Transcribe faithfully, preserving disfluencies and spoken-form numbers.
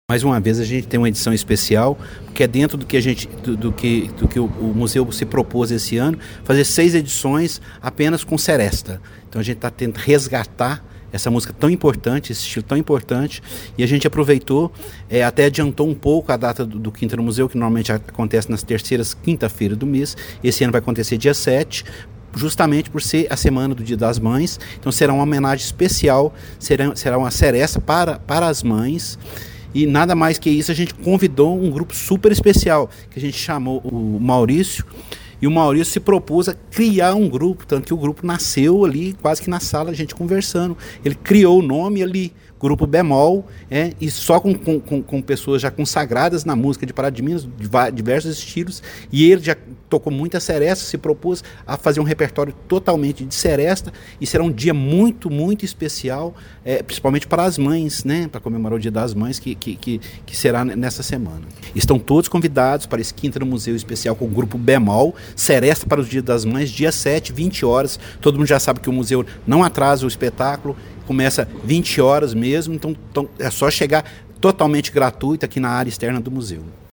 Mais uma vez a gente tem uma edição especial, que é dentro do que, a gente, do, do que, do que o, o museu se propôs esse ano, fazer seis edições apenas com seresta. Então a gente está tentando resgatar essa música tão importante, esse estilo tão importante, e a gente aproveitou, é, até adiantou um pouco a data do, do Quinta no Museu, que normalmente acontece nas terceiras quinta-feiras do mês. Esse ano vai acontecer dia sete, justamente por ser a semana do Dia das Mães. Então será uma homenagem especial, será, será uma seresta para, para as mães. E nada mais que isso, a gente convidou um grupo super especial, que a gente chamou o Maurício, e o Maurício se propôs a criar um grupo, tanto que o grupo nasceu ali, quase que na sala, a gente conversando. Ele criou o nome ali, Grupo Bemol, é, e só com, com, com pessoas já consagradas na música de Pará de Minas, de diversos estilos, e ele já tocou muita seresta, se propôs a fazer um repertório totalmente de seresta, e será um dia muito, muito especial, é, principalmente para as mães, né, para comemorar o Dia das Mães, que, que, que, que será nessa semana. Estão todos convidados para esse Quinta no Museu especial com o Grupo Bemol, seresta para os Dias das Mães, dia sete, vinte horas, todo mundo já sabe que o museu não atrasa o espetáculo, começa vinte horas mesmo, então, então é só chegar, totalmente gratuito aqui na área externa do museu.